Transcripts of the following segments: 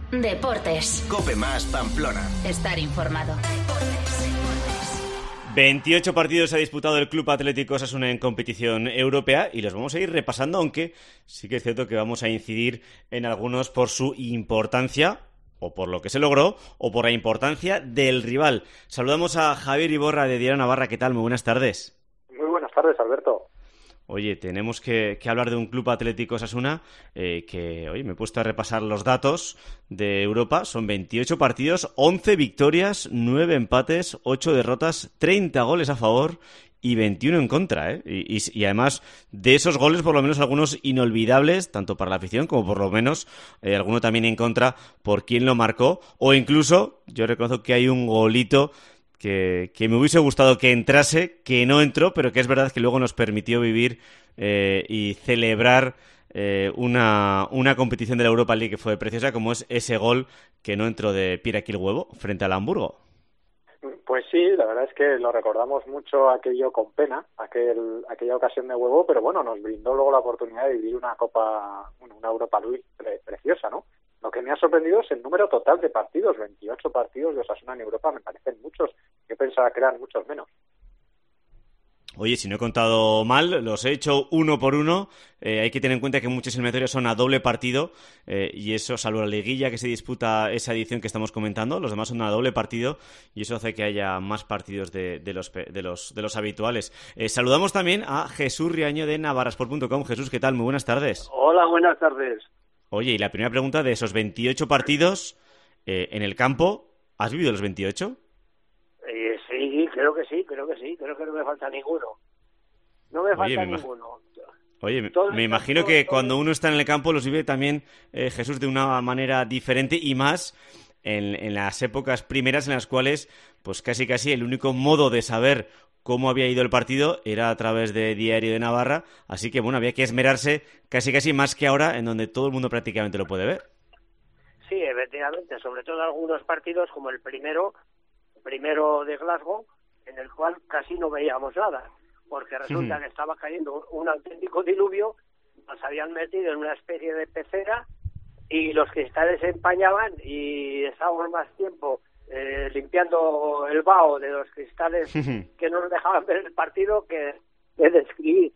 Deportes. COPE más Pamplona. Estar informado. 28 partidos ha disputado el Club Atlético Osasuna en competición europea y los vamos a ir repasando, aunque sí que es cierto que vamos a incidir en algunos por su importancia, o por lo que se logró, o por la importancia del rival. Saludamos a Javier Iborra de Diario Navarra. ¿Qué tal? Muy buenas tardes. Muy buenas tardes, Alberto. Oye, tenemos que hablar de un Club Atlético Osasuna que, oye, me he puesto a repasar los datos de Europa. Son 28 partidos, 11 victorias, 9 empates, 8 derrotas, 30 goles a favor y 21 en contra, ¿eh? Y además de esos goles, por lo menos algunos inolvidables, tanto para la afición como por lo menos alguno también en contra por quién lo marcó. O incluso, yo reconozco que hay un golito que me hubiese gustado que entrase, que no entró, pero que es verdad que luego nos permitió vivir y celebrar una competición de la Europa League que fue preciosa, como es ese gol que no entró de Pierre Aquilhuevo frente al Hamburgo. Pues sí, la verdad es que lo recordamos mucho aquello con pena, aquella ocasión de Huevo, pero bueno, nos brindó luego la oportunidad de vivir una Europa League preciosa, ¿no? Lo que me ha sorprendido es el número total de partidos, 28 partidos de Osasuna en Europa, me parecen muchos. Yo pensaba que eran muchos menos. Oye, si no he contado mal, los he hecho uno por uno. Hay que tener en cuenta que muchas eliminatorias son a doble partido y eso, salvo la liguilla que se disputa esa edición que estamos comentando, los demás son a doble partido y eso hace que haya más partidos de los habituales. Saludamos también a Jesús Riaño de navarrasport.com. Jesús, ¿qué tal? Muy buenas tardes. Hola, buenas tardes. Oye, y la primera pregunta de esos 28 partidos en el campo, ¿has vivido los 28? Sí, creo que no me falta ninguno. Oye, me imagino que cuando uno está en el campo los vive también, Jesús, de una manera diferente y más en las épocas primeras en las cuales pues casi el único modo de saber cómo había ido el partido era a través de Diario de Navarra, así que bueno, había que esmerarse casi más que ahora, en donde todo el mundo prácticamente lo puede ver. Sí, efectivamente, sobre todo algunos partidos como el primero de Glasgow, en el cual casi no veíamos nada, porque resulta que estaba cayendo un auténtico diluvio, nos habían metido en una especie de pecera y los cristales se empañaban y estábamos más tiempo limpiando el vaho de los cristales que no nos dejaban ver el partido que describir.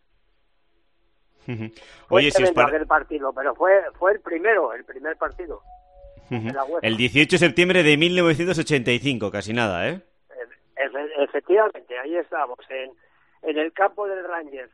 Oye, si os el partido, pero fue el primer partido. El 18 de septiembre de 1985, casi nada, ¿eh? Efectivamente, ahí estábamos, en el campo del Rangers.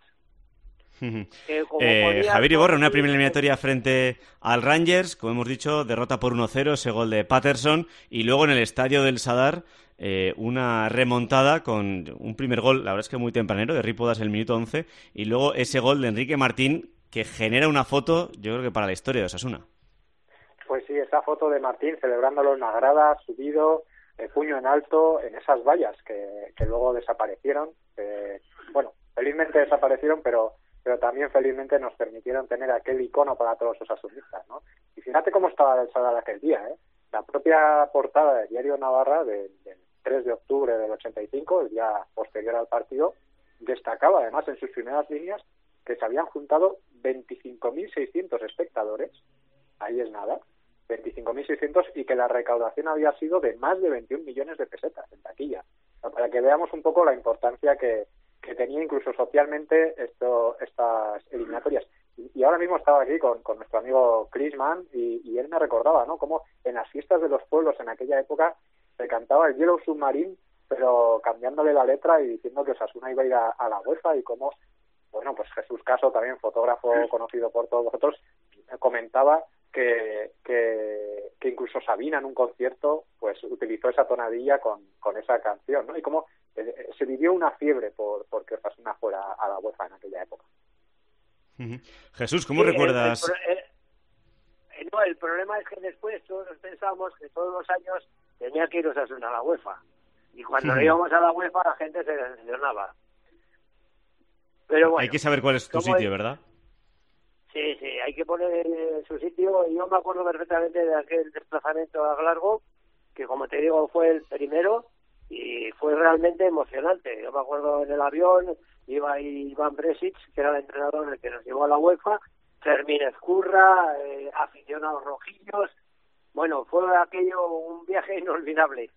Javier Iborra, una primera eliminatoria frente al Rangers, como hemos dicho, derrota por 1-0, ese gol de Patterson, y luego en el estadio del Sadar una remontada con un primer gol, la verdad es que muy tempranero, de Ripodas en el minuto 11, y luego ese gol de Enrique Martín que genera una foto, yo creo que para la historia de Osasuna. Pues sí, esa foto de Martín celebrándolo en la grada, subido, puño en alto, en esas vallas que luego desaparecieron. Bueno, felizmente desaparecieron, pero también felizmente nos permitieron tener aquel icono para todos los osasunistas, ¿no? Y fíjate cómo estaba el Sadar aquel día, ¿eh? La propia portada del Diario Navarra del 3 de octubre del 85, el día posterior al partido, destacaba además en sus primeras líneas que se habían juntado 25.600 espectadores, ahí es nada, 25.600, y que la recaudación había sido de más de 21 millones de pesetas en taquilla, para que veamos un poco la importancia que tenía incluso socialmente estas eliminatorias. Y ahora mismo estaba aquí con nuestro amigo Chris Mann y él me recordaba, ¿no?, cómo en las fiestas de los pueblos en aquella época se cantaba el Yellow Submarine, pero cambiándole la letra y diciendo que Osasuna iba a ir a la UEFA, y cómo, bueno, pues Jesús Caso, también fotógrafo conocido por todos vosotros, comentaba que incluso Sabina en un concierto pues utilizó esa tonadilla con esa canción, ¿no? Y cómo se vivió una fiebre porque Osasuna fuera a la UEFA en aquella época. Jesús, ¿cómo recuerdas? El problema es que después todos pensábamos que todos los años tenía que ir Osasuna a la UEFA, y cuando íbamos a la UEFA la gente se decepcionaba. Pero bueno, hay que saber cuál es tu sitio, ¿verdad? Sí, hay que poner su sitio. Yo me acuerdo perfectamente de aquel desplazamiento a Glasgow, que como te digo fue el primero y fue realmente emocionante. Yo me acuerdo en el avión, iba Iván Bresic, que era el entrenador el que nos llevó a la UEFA, Fermín Ezcurra, aficionados rojillos, Bueno, fue aquello un viaje inolvidable.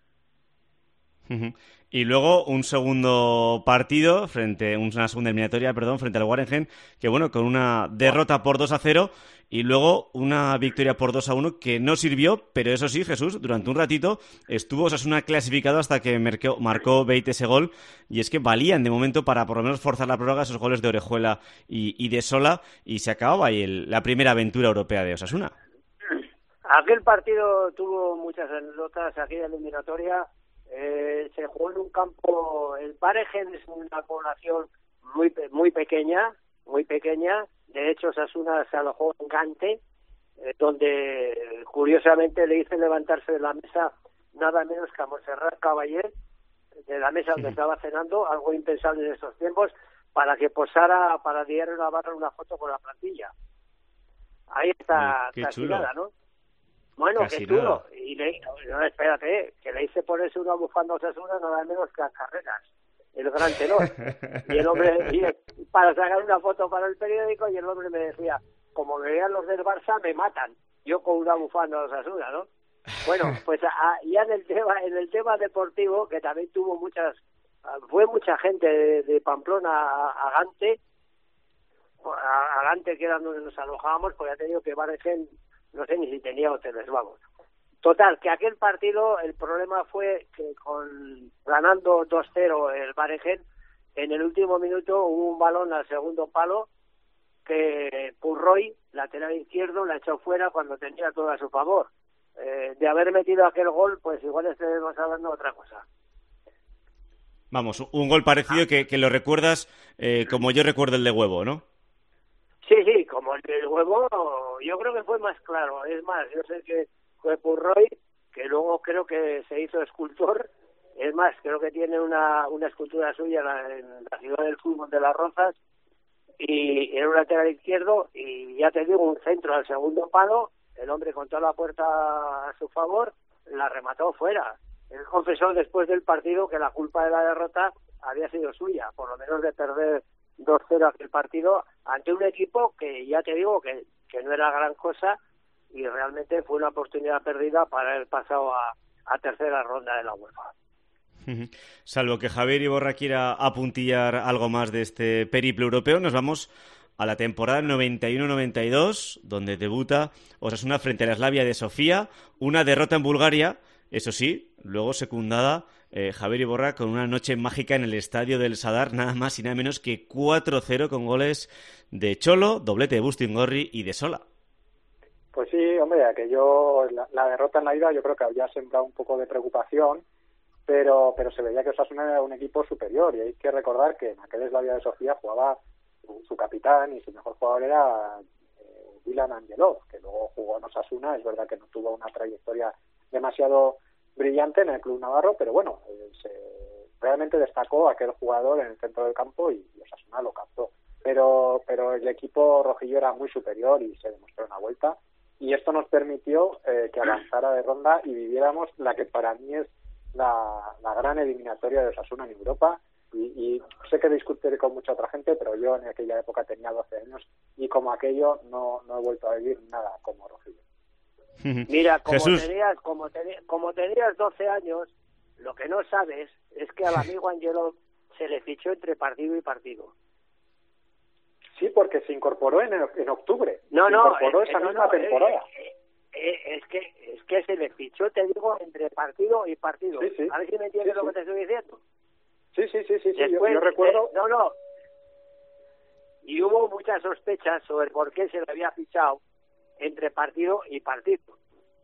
Y luego un segundo partido, una segunda eliminatoria, frente al Waregem, que bueno, con una derrota por 2-0 y luego una victoria por 2-1 que no sirvió, pero eso sí, Jesús, durante un ratito estuvo Osasuna clasificado hasta que marcó Beit ese gol, y es que valían de momento para por lo menos forzar la prórroga esos goles de Orejuela y de Sola, y se acababa ahí la primera aventura europea de Osasuna. Aquel partido tuvo muchas anécdotas, aquella eliminatoria. Se jugó en un campo. El Waregem es una población muy pequeña. De hecho, Osasuna se alojó en Gante, donde curiosamente le hice levantarse de la mesa nada menos que a Montserrat Caballé, de la mesa donde estaba cenando, algo impensable en estos tiempos, para que posara para Diario Navarra una foto con la plantilla. Ahí está castigada, ¿no? Bueno, Casi que nada. chulo. Y no, espérate, que le hice ponerse una bufanda a Osasuna nada menos que a Carreras, el gran tenor. Y el hombre, para sacar una foto para el periódico, y el hombre me decía, como me vean los del Barça, me matan. Yo con una bufanda a Osasuna, ¿no? Bueno, pues ya en el tema deportivo, que también tuvo fue mucha gente de Pamplona a Gante, que era donde nos alojábamos, pues ya te digo que Waregem, no sé ni si tenía hoteles, vamos. Total, que aquel partido, el problema fue que ganando 2-0 el Waregem, en el último minuto hubo un balón al segundo palo que Purroy, lateral izquierdo, la echó fuera cuando tenía todo a su favor. De haber metido aquel gol, pues igual estaremos hablando de otra cosa. Vamos, un gol parecido que lo recuerdas como yo recuerdo el de Huevo, ¿no? Sí, como el del Huevo, yo creo que fue más claro. Es más, yo sé que fue Purroy, que luego creo que se hizo escultor. Es más, creo que tiene una escultura suya en la ciudad del fútbol de Las Rozas, y era un lateral izquierdo, y ya te digo, un centro al segundo palo, el hombre con toda la puerta a su favor, la remató fuera. Él confesó después del partido que la culpa de la derrota había sido suya, por lo menos de perder 2-0 aquel partido ante un equipo que ya te digo que no era gran cosa, y realmente fue una oportunidad perdida para haber pasado a tercera ronda de la UEFA. Salvo que Javier Iborra quiera apuntillar algo más de este periplo europeo, nos vamos a la temporada 91-92, donde debuta Osasuna frente a la Slavia de Sofía, una derrota en Bulgaria, eso sí, luego secundada Javier Iborra con una noche mágica en el estadio del Sadar, nada más y nada menos que 4-0 con goles de Cholo, doblete de Bustingorri y de Sola. Pues sí, hombre, la derrota en la ida yo creo que había sembrado un poco de preocupación, pero se veía que Osasuna era un equipo superior, y hay que recordar que en aquel Slavia de Sofía jugaba su capitán y su mejor jugador era Dylan Angelov, que luego jugó en Osasuna. Es verdad que no tuvo una trayectoria demasiado brillante en el club navarro, pero bueno, realmente destacó aquel jugador en el centro del campo y Osasuna lo captó. Pero el equipo rojillo era muy superior y se demostró en la vuelta, y esto nos permitió que avanzara de ronda y viviéramos la que para mí es la gran eliminatoria de Osasuna en Europa. Y sé que discutiré con mucha otra gente, pero yo en aquella época tenía 12 años y como aquello no he vuelto a vivir nada como rojillo. Mira, Jesús. como tenías 12 años, lo que no sabes es que al amigo Angelov se le fichó entre partido y partido. Sí, porque se incorporó en octubre. Se No, incorporó esa misma temporada. Es que se le fichó, te digo, entre partido y partido. Sí. A ver si me entiendes lo que te estoy diciendo. Sí. Después, yo recuerdo. Y hubo muchas sospechas sobre por qué se le había fichado entre partido y partido.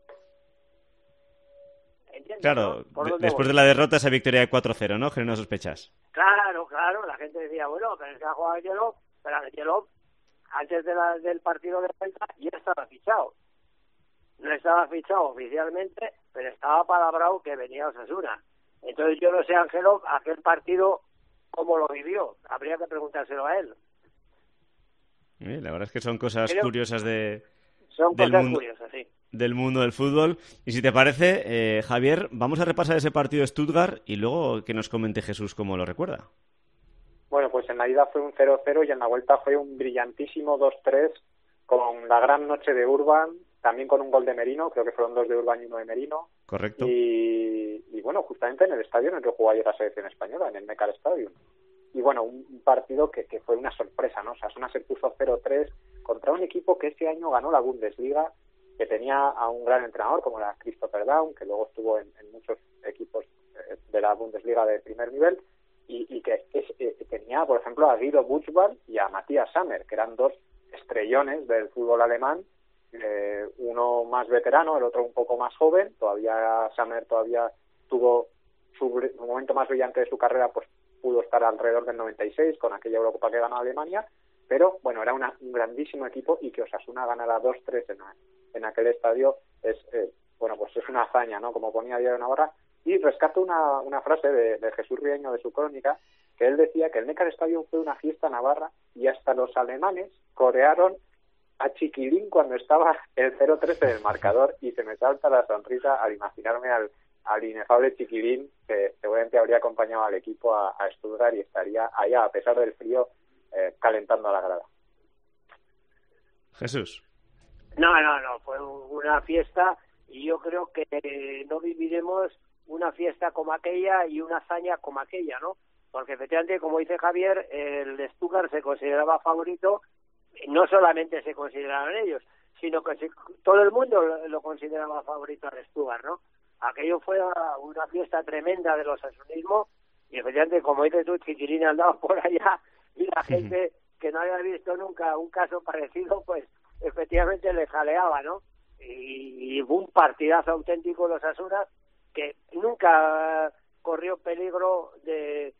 ¿Entiendes? Claro, ¿No? después de la derrota, esa victoria de 4-0, ¿no? Generó sospechas. Claro, la gente decía, bueno, pero es que ha jugado Angelov, pero Angelov, antes del partido de vuelta, ya estaba fichado. No estaba fichado oficialmente, pero estaba palabrado que venía a Osasuna. Entonces yo no sé, Angelov, aquel partido, cómo lo vivió. Habría que preguntárselo a él. La verdad es que son cosas curiosas Son cosas curiosas, sí. Del mundo del fútbol. Y si te parece, Javier, vamos a repasar ese partido de Stuttgart y luego que nos comente Jesús cómo lo recuerda. Bueno, pues en la ida fue un 0-0 y en la vuelta fue un brillantísimo 2-3 con la gran noche de Urban, también con un gol de Merino, creo que fueron 2 de Urban y 1 de Merino. Correcto. Y bueno, justamente en el estadio en el que jugó ayer la selección española, en el Neckar Stadium. Y bueno, un partido que fue una sorpresa, ¿no? Osasuna se puso 0-3 contra un equipo que ese año ganó la Bundesliga, que tenía a un gran entrenador como era Christopher Daum, que luego estuvo en muchos equipos de la Bundesliga de primer nivel, y que tenía, por ejemplo, a Guido Buchwald y a Matthias Sammer, que eran 2 estrellones del fútbol alemán, uno más veterano, el otro un poco más joven. Sammer todavía tuvo su momento más brillante de su carrera, pues pudo estar alrededor del 96 con aquella Eurocopa que ganó Alemania, pero bueno, era un grandísimo equipo, y que Osasuna ganara 2-3 en aquel estadio es pues es una hazaña, ¿no? Como ponía Diario Navarra. Y rescato una frase de Jesús Riaño de su crónica, que él decía que el Neckar Stadium fue una fiesta navarra y hasta los alemanes corearon a Chiquilín cuando estaba el 0-3 en el marcador, y se me salta la sonrisa al imaginarme al inefable Chiquilín, que seguramente habría acompañado al equipo a Stuttgart y estaría allá, a pesar del frío, calentando a la grada. Jesús. No, fue una fiesta, y yo creo que no viviremos una fiesta como aquella y una hazaña como aquella, ¿no? Porque efectivamente, como dice Javier, el Stuttgart se consideraba favorito. No solamente se consideraban ellos, sino que todo el mundo lo consideraba favorito al Stuttgart, ¿no? Aquello fue una fiesta tremenda del osasunismo, y efectivamente, como dices tú, Chiquilín andaba por allá, y la gente que no había visto nunca un caso parecido, pues efectivamente le jaleaba, ¿no? Y hubo un partidazo auténtico de Osasuna, que nunca corrió peligro de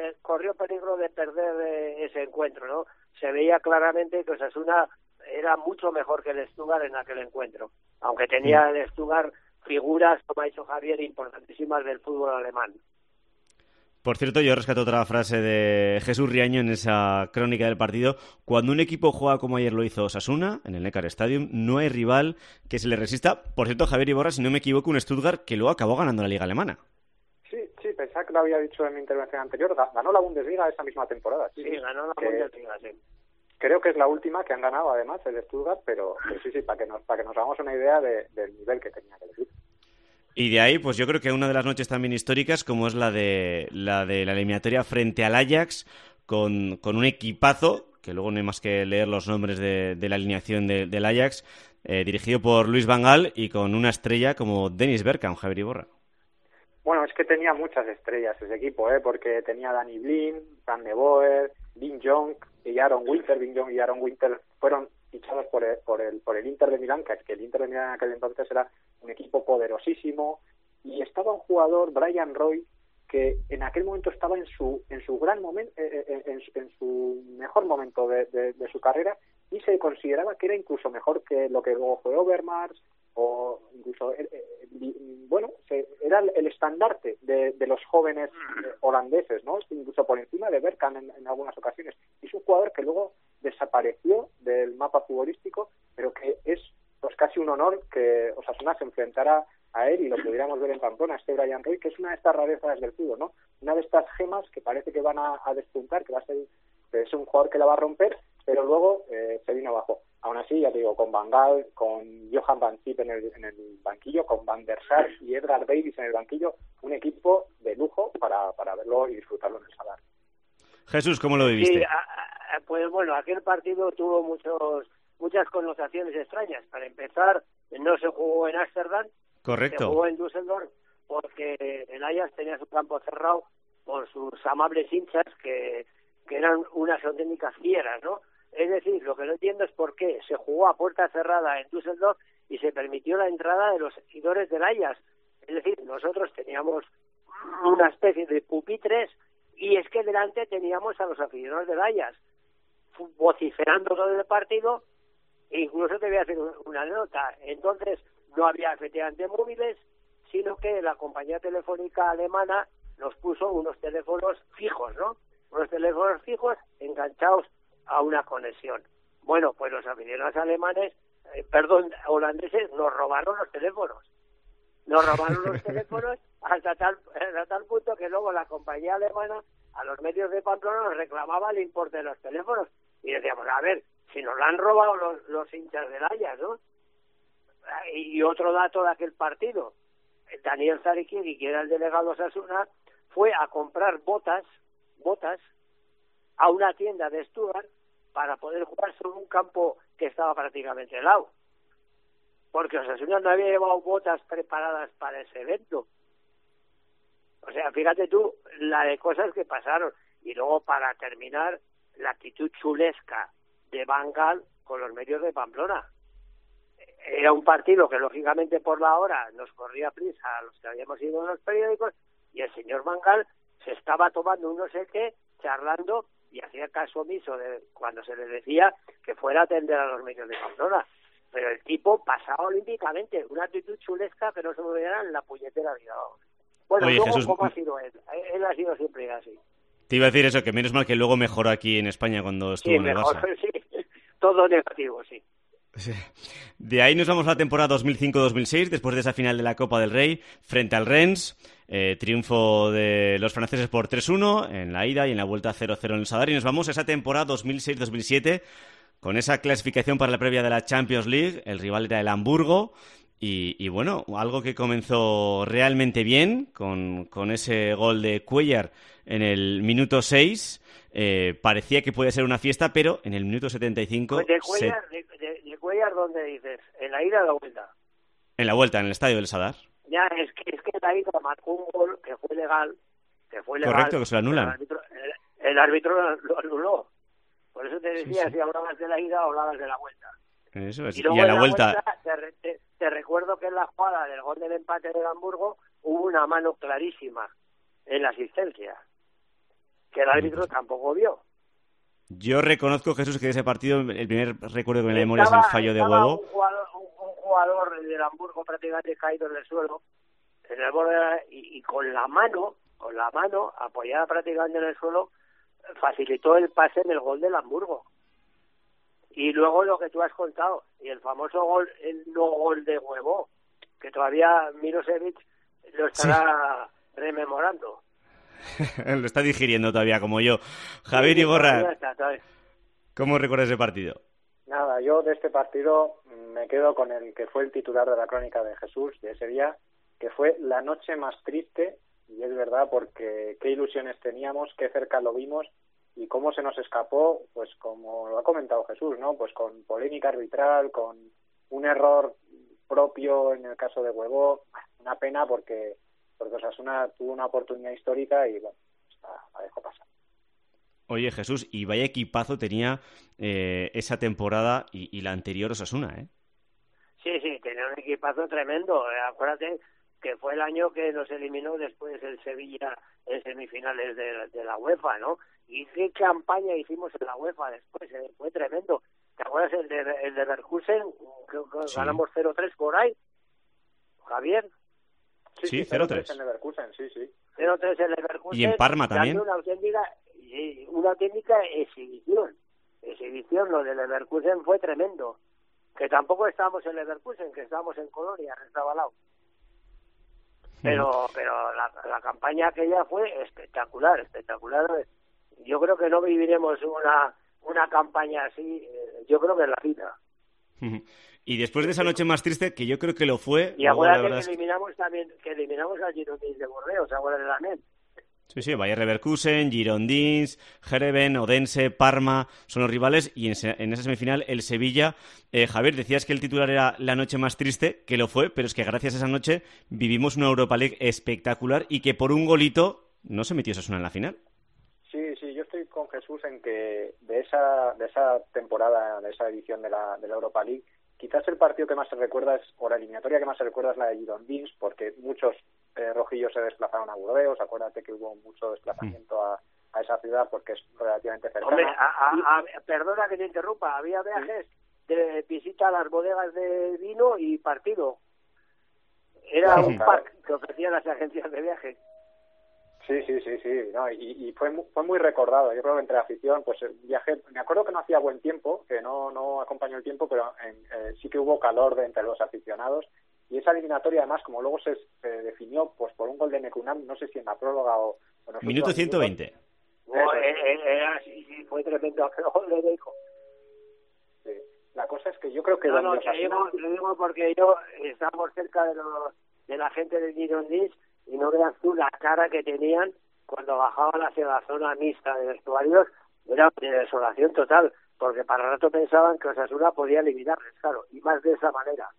perder ese encuentro, ¿no? Se veía claramente que Osasuna era mucho mejor que el Stuttgart en aquel encuentro, aunque tenía el Stuttgart figuras, como ha dicho Javier, importantísimas del fútbol alemán. Por cierto, yo rescato otra frase de Jesús Riaño en esa crónica del partido. Cuando un equipo juega como ayer lo hizo Osasuna, en el Neckar Stadium, no hay rival que se le resista. Por cierto, Javier Iborra, si no me equivoco, un Stuttgart que luego acabó ganando la Liga Alemana. Sí, pensaba que lo había dicho en mi intervención anterior. Ganó la Bundesliga esa misma temporada. Sí, ganó la Bundesliga, sí. Creo que es la última que han ganado, además, el Stuttgart, pero sí, para que nos hagamos una idea del nivel que tenía el equipo. Y de ahí, pues yo creo que una de las noches también históricas, como es la de la eliminatoria frente al Ajax, con un equipazo, que luego no hay más que leer los nombres de la alineación del Ajax, dirigido por Luis Van Gaal, y con una estrella como Dennis Bergkamp, Javier Iborra. Bueno, es que tenía muchas estrellas ese equipo, porque tenía Danny Blind, Van de Boer, Vin Jong y Aaron Winter. Vin Jong y Aaron Winter fueron fichados por el Inter de Milán, que el Inter de Milán en aquel entonces era un equipo poderosísimo, y estaba un jugador, Brian Roy, que en aquel momento estaba en su gran momento, en su mejor momento de su carrera, y se consideraba que era incluso mejor que lo que luego fue Overmars, o incluso era el estandarte de los jóvenes holandeses, ¿no? Incluso por encima de Bergkamp en algunas ocasiones. Y es un jugador que luego desapareció del mapa futbolístico, pero que es pues casi un honor que Osasuna se enfrentara a él y lo pudiéramos ver en Pamplona, este Brian Roy, que es una de estas rarezas del fútbol, ¿no? Una de estas gemas que parece que van a despuntar, que es un jugador que la va a romper, pero luego se vino abajo. Aún así, ya te digo, con Van Gaal, con Johan Van Schip en el banquillo, con Van der Sar y Edgar Davids en el banquillo, un equipo de lujo para verlo y disfrutarlo en el Sadar. Jesús, ¿cómo lo viviste? Sí, pues bueno, aquel partido tuvo muchas connotaciones extrañas. Para empezar, no se jugó en Ámsterdam, correcto, se jugó en Düsseldorf, porque el Ajax tenía su campo cerrado por sus amables hinchas que eran unas auténticas fieras, ¿no? Es decir, lo que no entiendo es por qué se jugó a puerta cerrada en Düsseldorf y se permitió la entrada de los seguidores del Ajax. Es decir, nosotros teníamos una especie de pupitres, y es que delante teníamos a los aficionados del Ajax vociferando todo el partido, e incluso te voy a hacer una nota. Entonces no había efectivamente móviles, sino que la compañía telefónica alemana nos puso unos teléfonos fijos, ¿no? Unos teléfonos fijos enganchados a una conexión. Bueno, pues los aficionados holandeses nos robaron los teléfonos. Nos robaron los teléfonos hasta tal punto que luego la compañía alemana a los medios de Pamplona nos reclamaba el importe de los teléfonos. Y decíamos, a ver, si nos lo han robado los hinchas del Ajax, ¿no? Y otro dato de aquel partido, Daniel Zariquiegui, que era el delegado de Osasuna, fue a comprar botas a una tienda de Stuttgart para poder jugar sobre un campo que estaba prácticamente helado. Porque Osasuna no había llevado botas preparadas para ese evento. O sea, fíjate tú la de cosas que pasaron. Y luego, para terminar, la actitud chulesca de Van Gaal con los medios de Pamplona. Era un partido que, lógicamente, por la hora nos corría prisa a los que habíamos ido en los periódicos, y el señor Van Gaal se estaba tomando un no sé qué, charlando, y hacía caso omiso de cuando se le decía que fuera a atender a los medios de Pamplona. Pero el tipo pasaba olímpicamente, una actitud chulesca que no se me olvidara en la puñetera vida. Bueno, Oye, luego, Jesús, ¿cómo ha sido él? Él ha sido siempre así. Te iba a decir eso, que menos mal que luego mejoró aquí en España cuando estuvo en el mejor, Barça. Sí, todo negativo, sí. Sí. De ahí nos vamos a la temporada 2005-2006, después de esa final de la Copa del Rey, frente al Rennes, triunfo de los franceses por 3-1 en la ida y en la vuelta 0-0 en el Sadar, y nos vamos a esa temporada 2006-2007, con esa clasificación para la previa de la Champions League. El rival era el Hamburgo, y bueno, algo que comenzó realmente bien, con ese gol de Cuellar en el minuto 6, parecía que podía ser una fiesta, pero en el minuto 75... Pues de Cuellar, ¿dónde dices? ¿En la ida o la vuelta? En la vuelta, en el estadio del Sadar. Ya, es que en la ida marcó un gol que fue legal. Correcto, que se lo anulan. El árbitro lo anuló. Por eso te decía, sí. Si hablabas de la ida o hablabas de la vuelta. Eso es. Y luego a la vuelta te recuerdo que en la jugada del gol del empate del Hamburgo hubo una mano clarísima en la asistencia, que el árbitro tampoco vio. Yo reconozco, Jesús, que de ese partido el primer recuerdo que me memoria es el fallo de Huevo. Un jugador del Hamburgo prácticamente caído en el suelo, en el borde, y con la mano apoyada prácticamente en el suelo, facilitó el pase en el gol del Hamburgo. Y luego lo que tú has contado, y el famoso gol, el no gol de Huevo, que todavía Mirosevic lo estará rememorando. Lo está digiriendo todavía, como yo. Javier Iborra, ¿cómo recuerdas ese partido? Nada, yo de este partido me quedo con el que fue el titular de la crónica de Jesús de ese día, que fue la noche más triste, y es verdad, porque qué ilusiones teníamos, qué cerca lo vimos, y cómo se nos escapó, pues como lo ha comentado Jesús, ¿no? Pues con polémica arbitral, con un error propio en el caso de Huevo. Una pena porque Osasuna tuvo una oportunidad histórica y bueno, la dejó pasar. Oye, Jesús, y vaya equipazo tenía esa temporada y la anterior Osasuna, ¿eh? Sí, tenía un equipazo tremendo. Acuérdate que fue el año que nos eliminó después el Sevilla en semifinales de la UEFA, ¿no? Y qué campaña hicimos en la UEFA después, fue tremendo. ¿Te acuerdas el de Leverkusen? Sí. Ganamos 0-3 por ahí, Javier. Sí, 0-3 en Leverkusen, sí. 0-3 en Leverkusen. Y en Parma también. Una auténtica exhibición. Lo de Leverkusen fue tremendo. Que tampoco estábamos en Leverkusen, que estábamos en Colonia, estaba al lado. Pero la campaña aquella fue espectacular. Yo creo que no viviremos una campaña así, yo creo que en la vida. Y después de esa noche más triste, que yo creo que lo fue... Y acuérdate que eliminamos al Girondins de Bordeaux, ¿se acuerdan de la NEM? Sí, Bayer Leverkusen, Girondins, Jereven, Odense, Parma, son los rivales, y en esa semifinal el Sevilla. Javier, decías que el titular era la noche más triste, que lo fue, pero es que gracias a esa noche vivimos una Europa League espectacular y que por un golito no se metió Osasuna en la final. Sí, yo estoy con Jesús en que de esa temporada, de esa edición de la Europa League, quizás el partido que más se recuerda o la eliminatoria que más se recuerda es la de Girondins, porque muchos rojillos se desplazaron a Burdeos. Acuérdate que hubo mucho desplazamiento a esa ciudad porque es relativamente cercana. Hombre, perdona que te interrumpa, había viajes de visita a las bodegas de vino y partido. Era un pack que ofrecían las agencias de viaje. Sí, no, y fue muy recordado. Yo creo que entre la afición, pues viajé, me acuerdo que no hacía buen tiempo, que no acompañó el tiempo, pero sí que hubo calor entre los aficionados. Y esa eliminatoria, además, como luego se definió pues por un gol de Nekunam, no sé si en la próloga o en los minuto 120. Sí, fue tremendo aquel gol de Deco. Sí. La cosa es que yo creo que... No, te digo porque yo estamos cerca de la gente de Girondins y no veas tú la cara que tenían cuando bajaban hacia la zona mixta de vestuarios, era de desolación total, porque para rato pensaban que Osasuna podía eliminarles, claro, y más de esa manera.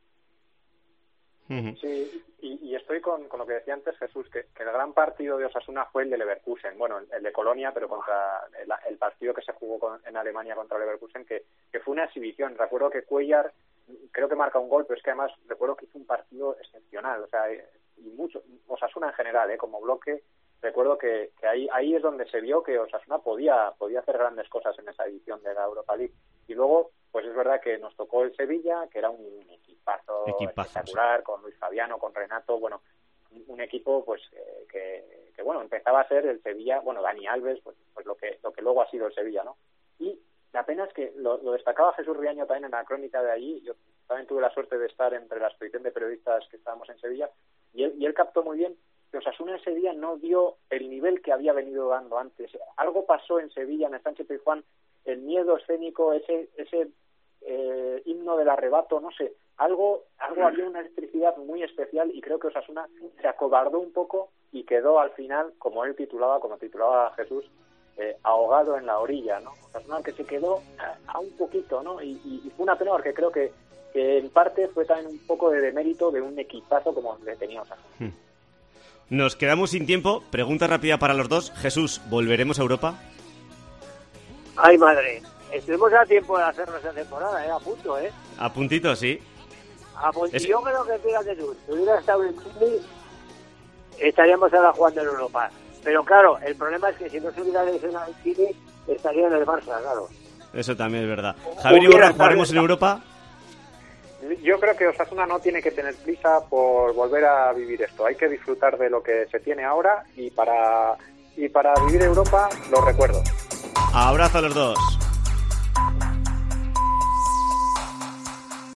Sí, y estoy con lo que decía antes Jesús, que el gran partido de Osasuna fue el de Leverkusen, bueno, el de Colonia, pero contra el partido que se jugó en Alemania contra Leverkusen, que fue una exhibición. Recuerdo que Cuellar, creo que marca un gol, pero es que además recuerdo que hizo un partido excepcional, o sea, y mucho, Osasuna en general, como bloque, recuerdo que ahí es donde se vio que Osasuna podía hacer grandes cosas en esa edición de la Europa League. Y luego, pues es verdad que nos tocó el Sevilla, que era un equipazo espectacular, sí, con Luis Fabiano, con Renato, bueno, un equipo pues que bueno, empezaba a ser el Sevilla, bueno, Dani Alves, pues lo que luego ha sido el Sevilla, ¿no? Y la pena es que lo destacaba Jesús Riaño también en la crónica de allí. Yo también tuve la suerte de estar entre la expedición de periodistas que estábamos en Sevilla, y él captó muy bien que Osasuna ese día no dio el nivel que había venido dando antes. Algo pasó en Sevilla, en el Sánchez Pizjuán, el miedo escénico, ese himno del arrebato, no sé, algo había una electricidad muy especial, y creo que Osasuna se acobardó un poco y quedó al final, como titulaba Jesús, ahogado en la orilla, ¿no? Osasuna que se quedó a un poquito, ¿no? Y fue una pena, porque creo que en parte fue también un poco de demérito de un equipazo como le tenía Osasuna. Nos quedamos sin tiempo. Pregunta rápida para los dos. Jesús, ¿volveremos a Europa? ¡Ay, madre! Estuvimos a tiempo de hacernos esa temporada, a punto, ¿eh? A puntito, sí. Yo creo que, fíjate tú, si hubiera estado en Chile, estaríamos ahora jugando en Europa. Pero claro, el problema es que si no se hubiera lesionado en Chile, estaría en el Barça, claro. Eso también es verdad. Javier Iborra, ¿jugaremos en Europa? Yo creo que Osasuna no tiene que tener prisa por volver a vivir esto. Hay que disfrutar de lo que se tiene ahora, y para vivir Europa, los recuerdos. Abrazo a los dos.